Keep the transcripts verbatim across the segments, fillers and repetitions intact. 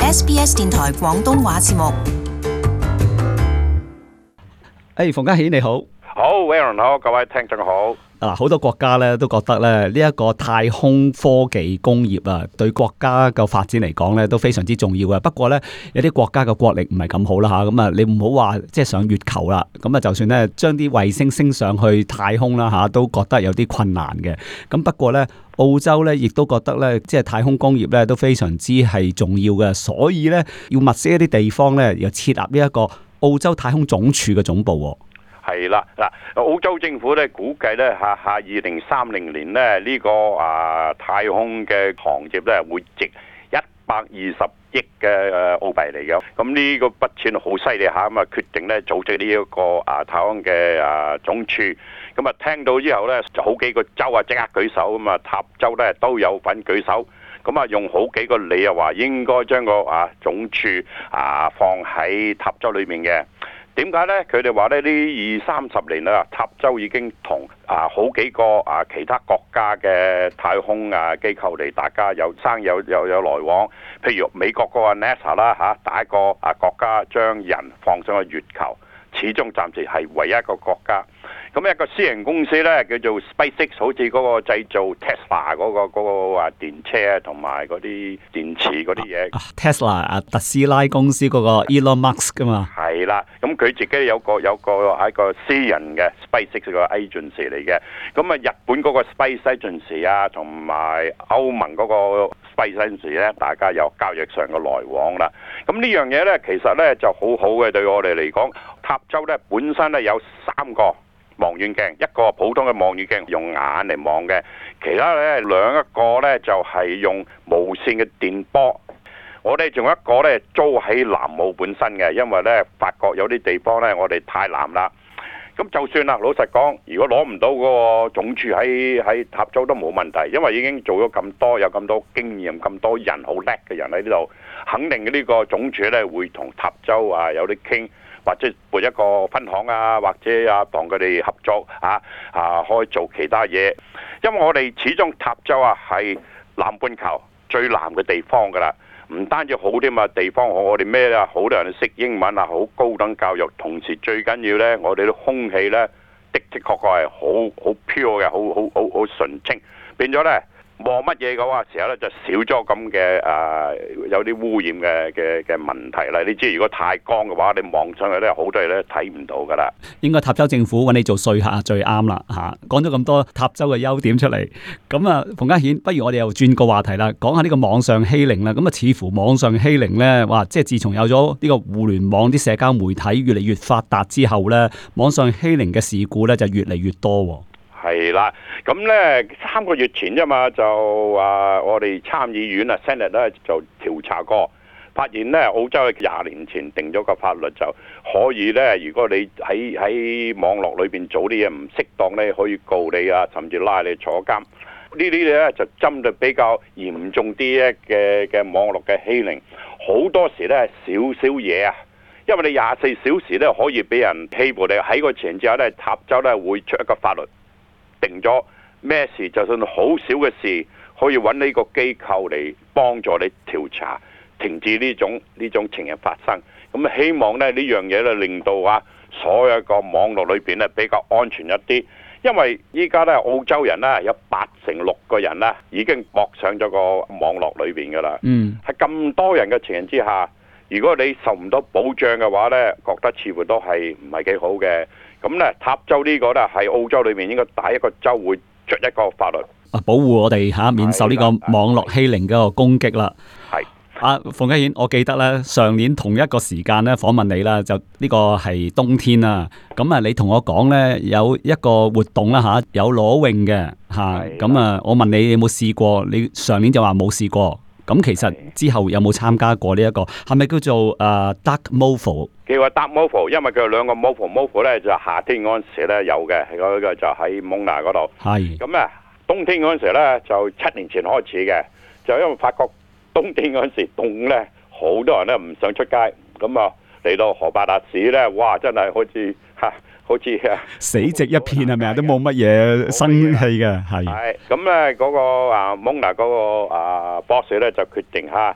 S B S 電台廣東話節目。 誒，馮家顯你好。 好 ，Aaron 好，各位聽眾好。 嗱，好多國家咧都覺得咧呢一個太空科技工業啊，對國家嘅發展嚟講咧都非常之重要嘅。不過咧有啲國家嘅國力唔係咁好啦吓，咁啊你唔好話即係上月球啦，咁啊就算咧將啲衛星升上去太空啦吓，都覺得有啲困難嘅。咁不過咧澳洲咧亦都覺得咧即係太空工業咧都非常之係重要嘅，所以咧要物色一啲地方咧又設立呢一個澳洲太空總署嘅總部。 係啦，嗱，澳洲政府咧估計咧下下二零三零年咧呢、這個啊太空嘅行業咧會值一百二十億嘅澳幣嚟嘅。咁呢個筆錢好犀利下，咁啊決定咧組織呢一個啊太空嘅啊總署。咁啊聽到之後咧，就好幾個州啊即刻舉手，咁啊塔州咧都有份舉手。咁啊用好幾個理由話應該將個啊總署啊放喺塔州裏面嘅。點解呢？佢哋話呢，呢二三十年啦，塔州已經同啊好幾個啊其他國家嘅太空啊機構嚟，大家有生有有有來往。譬如美國嗰個 NASA 啦嚇，第一個啊國家將人放上去月球，始終暫時係唯一一個國家。咁一個私人公司咧叫做 SpaceX， 好似嗰個製造 Tesla 嗰個嗰個話電車啊，同埋嗰啲電池嗰啲嘢。 Tesla 啊，特斯拉公司嗰個 Elon Musk 噶嘛。 係啦，咁佢自己有個有個係一個私人嘅 SpaceX 個 agency 嚟嘅。咁啊，日本嗰個 Space Agency 啊，同埋歐盟嗰個 Space Agency 咧，大家有交易上嘅來往啦。咁呢樣嘢咧，其實咧就好好嘅，對我哋嚟講，塔州咧本身咧有三個望遠鏡，一個普通嘅望遠鏡用眼嚟望嘅，其他咧兩一個咧就係用無線嘅電波。我哋仲有一個咧租喺南澳本身嘅，因為咧發覺有啲地方咧我哋太南啦。咁就算啦，老實講，如果攞唔到嗰個總署喺喺塔州都冇問題，因為已經做咗咁多，有咁多經驗，咁多人好叻嘅人喺呢度，肯定嘅呢個總署咧會同塔州啊有啲傾。或者撥一個分行啊，或者啊同佢哋合作啊啊，可以做其他嘢。因為我哋始終塔州啊係南半球最南嘅地方噶啦，唔單止好啲嘛地方，我哋咩啊，好多人識英文啊，好高等教育，同時最緊要呢，我哋啲空氣呢，的的確確係好好 pure 嘅，好好好好純清，變咗呢。望乜嘢嘅話，時候咧就少咗咁嘅誒，有啲污染嘅嘅嘅問題啦。你知如果太光嘅話，你望上去咧好多嘢咧睇唔到噶啦。 應該塔州政府揾你做說客最啱啦嚇。講咗咁多塔州嘅優點出嚟，咁啊，馮家顯，不如我哋又轉個話題啦，講下呢個網上欺凌啦。咁啊，似乎網上欺凌咧，哇！即係自從有咗呢個互聯網啲社交媒體越嚟越發達之後咧，網上欺凌嘅事故咧就越嚟越多喎。 係啦，咁咧三個月前啫嘛，就啊我哋參議院啊 Senate 咧就調查過，發現咧澳洲廿年前定咗個法律就可以咧，如果你喺喺網絡裏邊做啲嘢唔適當咧，可以告你啊，甚至拉你坐監。呢啲咧就針對比較嚴重啲嘅嘅網絡嘅欺凌，好多時咧少少嘢啊，因為你廿四小時咧可以俾人欺負你，喺個前之後咧，塔州咧會出一個法律。定咗咩事，就算好少嘅事，可以揾呢個機構嚟幫助你調查，停止呢種呢種情形發生。咁希望咧呢樣嘢咧令到啊所有個網絡裏邊咧比較安全一啲，因為依家咧澳洲人咧有八成六個人咧已經駁上咗個網絡裏邊噶啦。嗯，喺咁多人嘅情形之下，如果你受唔到保障嘅話咧，覺得似乎都係唔係幾好嘅。咁咧，塔州呢個咧係澳洲裏面應該第一個州會出一個法律， 啊，保護我哋嚇免受呢個網絡欺凌嘅個攻擊啦。係啊，馮家顯，我記得咧上年同一個時間咧訪問你啦，就呢個係冬天啦。咁啊，你同我講咧有一個活動啦嚇，有裸泳嘅嚇。咁啊，我問你有冇試過？你上年就話冇試過。咁其實之後有冇參加過呢、這、一個？係咪叫做誒、uh, Dark Mofo？ 叫個 Dark Mofo， 因為佢有兩個 Mofo，Mofo 咧就夏天嗰陣時咧有嘅，嗰個就喺蒙娜嗰度。係。咁啊，冬天嗰陣時咧就七年前開始嘅，就因為發覺冬天嗰陣時凍咧，好多人咧唔想出街，咁啊嚟到荷伯達市咧，哇！真係好似嚇。好似啊， 死寂一片係咪啊？都冇乜嘢生氣嘅，係。 係咁咧，嗰個啊蒙娜嗰個啊 boss 咧就決定嚇，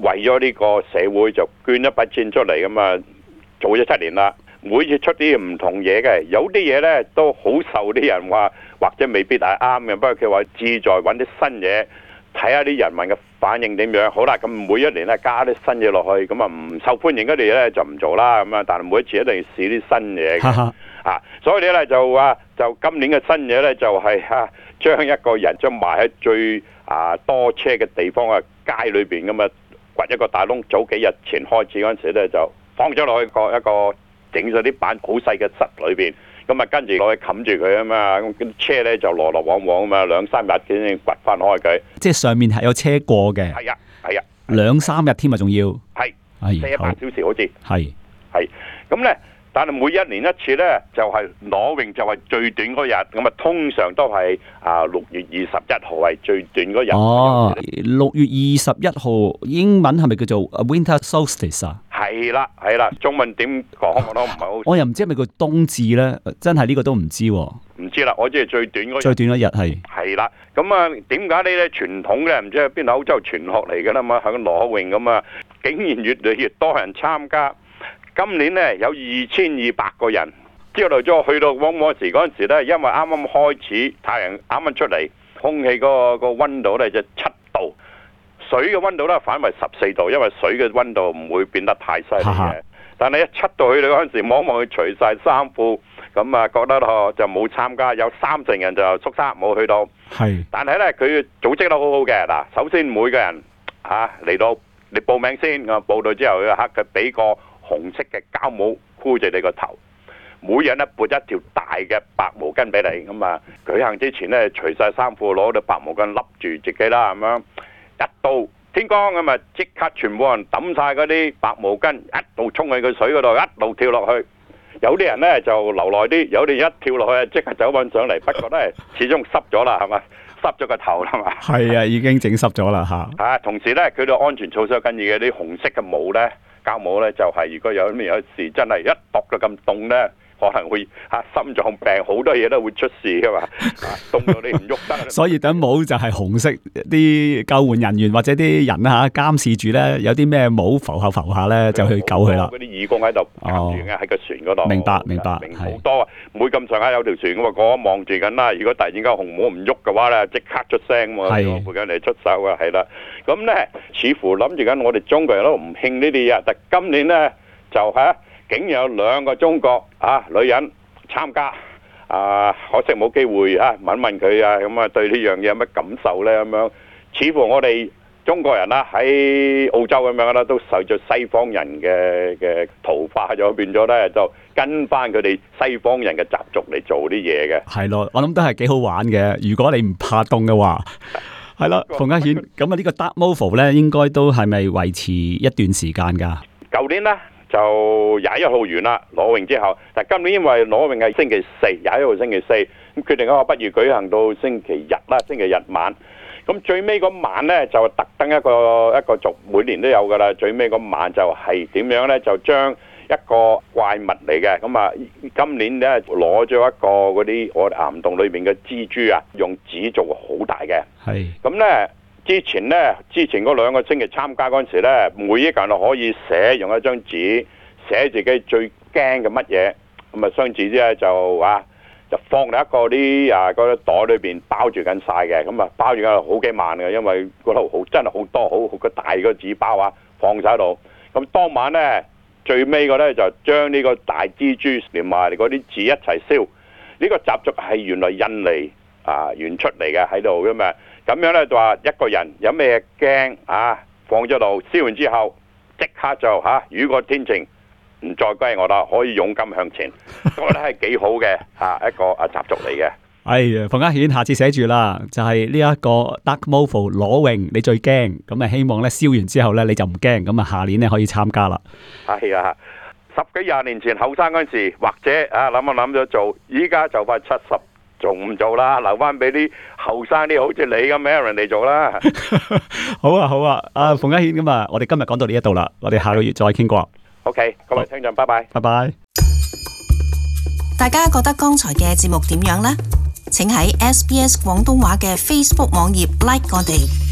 為咗呢個社會就捐一筆錢出嚟咁啊，做咗七年啦。每次出啲唔同嘢嘅，有啲嘢呢都好受啲人話，或者未必係啱嘅。不過佢話志在揾啲新嘢，睇下啲人民嘅反應點樣。好啦，咁每一年咧加啲新嘢落去，咁啊唔受歡迎嗰啲嘢咧就唔做啦。咁啊，但係每一次一定要試啲新嘢嘅啊。所以咧就話就今年嘅新嘢咧就係嚇將一個人將埋喺最啊多車嘅地方啊街裏邊咁啊掘一個大窿。早幾日前開始嗰陣時咧就放咗落去個一個。整咗啲板好細嘅室裏邊，咁啊跟住攞去冚住佢啊嘛，咁啲車咧就來來往往啊嘛，兩三日先掘翻開佢。 即係上面係有車過嘅。 係啊，係啊， 兩三日添啊，仲要。 係， 係四八小時好似。 係， 係，咁咧，但係每一年一次咧，就係裸泳就係最短嗰日，咁啊通常都係啊六月二十一號係最短嗰日。 哦，六月二十一號英文係咪叫做 Winter Solstice 啊？ 係啦，係啦，中文點講我都唔係好。 我又唔知係咪叫冬至咧，真係呢個都唔知。 唔知啦，我知係最短嗰日。 最短嗰日係。 係啦，咁啊點解呢啲傳統嘅唔知喺邊度歐洲傳落嚟嘅啦嘛，喺裸泳咁啊，竟然越嚟越多人參加。今年呢，有二千二百個人，之後咗去到往往時嗰陣時咧，因為啱啱開始太陽啱啱出嚟，空氣嗰個個溫度咧就七度。水嘅溫度咧反為十四度，因為水嘅溫度唔會變得太犀利嘅。但係一七度去到嗰陣時，望望佢除晒衫褲，咁啊覺得咯就冇參加，有三成人就縮沙冇去到。係。但係咧佢組織得好好嘅嗱，首先每個人嚇嚟到你報名先，我報到之後佢黑佢俾個紅色嘅膠帽箍住你個頭，每人咧撥一條大嘅白毛巾俾你，咁啊舉行之前咧除晒衫褲，攞到白毛巾笠住自己啦，咁樣。一到天光咁啊，即刻全部人抌晒嗰啲白毛巾，一路衝去個水嗰度，一路跳落去。有啲人呢就留耐啲，有啲一跳落去啊，即刻走翻上嚟。不過呢，始終濕咗啦，係嘛，濕咗個頭啦嘛。係啊，已經整濕咗啦嚇。啊，同時呢，佢哋安全措施緊要嘅啲紅色嘅帽呢，膠帽呢，就係、是、如果有咩有事，真係一度到咁凍呢。可能會嚇心臟病，好多嘢都會出事噶嘛，凍到你唔喐得。所以頂帽就係紅色，啲救援人員或者啲人啊嚇監視住咧，有啲咩帽浮下浮下咧，就去救佢啦。嗰啲義工喺度監住嘅喺個船嗰度。明白明白，好多啊！每咁上下有條船咁啊，個望住緊啦。如果突然間紅帽唔喐嘅話咧，即刻出聲喎，陪緊嚟出手啊，係啦。咁咧，似乎諗住緊我哋中國人都唔興呢啲嘢，但今年咧就嚇。竟然有兩個中國啊女人參加啊，可惜冇機會啊問問佢啊，咁啊對呢樣嘢有乜感受呢？咁樣似乎我哋中國人啦喺澳洲咁樣啦，都受咗西方人嘅嘅同化咗，變咗呢就跟翻佢哋西方人嘅習俗嚟做啲嘢嘅。係咯，我諗都係幾好玩嘅。如果你唔怕凍嘅話，係啦，馮家顯咁啊，呢個 Dartmouth 咧應該都係咪維持一段時間㗎？舊年呢。就廿一號完啦，裸泳之後，但今年因為裸泳係星期四，廿一號星期四，咁決定咗不如舉行到星期日啦，星期日晚。咁最尾嗰晚呢，就特登一個一個族，每年都有噶啦。最尾嗰晚就係點樣呢？就將一個怪物嚟嘅，咁啊今年呢，攞咗一個嗰啲我哋岩洞裏面嘅蜘蛛啊，用紙做好大嘅。係。咁呢。之前呢，之前嗰兩個星期參加嗰陣時呢，每一個人都可以寫用一張紙寫自己最驚嘅乜嘢，咁啊張紙咧就啊就放喺一個啲啊嗰啲袋裏邊包住緊晒嘅，咁啊包住緊好幾萬嘅，因為嗰度好真係好多好好個大個紙包啊放晒喺度。咁當晚呢，最尾個呢，就將呢個大蜘蛛連埋嗰啲紙一齊燒。呢個習俗係原來印尼啊原出嚟嘅喺度嘅嘛。咁樣咧就話一個人有咩驚啊，放咗度燒完之後，即刻就嚇、啊，如果天晴唔再歸我啦，可以勇敢向前。我覺得係幾好嘅嚇、啊、一個啊習俗嚟嘅。哎呀，馮家顯下次寫住啦，就係呢一個 Dartmouth 裸泳，你最驚咁啊！希望咧燒完之後咧你就唔驚，咁啊下年咧可以參加啦。係啊，十幾廿年前後生嗰陣時，或者啊諗一諗咗做，依家就快七十。仲唔做啦？留翻俾啲後生啲，好似你咁嘅人嚟做啦。好啊，好啊，阿馮家顯咁啊，我哋今日講到呢一度啦，我哋下個月再傾過。OK，各位聽眾，拜拜，拜拜。 大家覺得剛才嘅節目點樣呢？請喺 S B S 廣東話嘅 Facebook 網頁 like 我哋。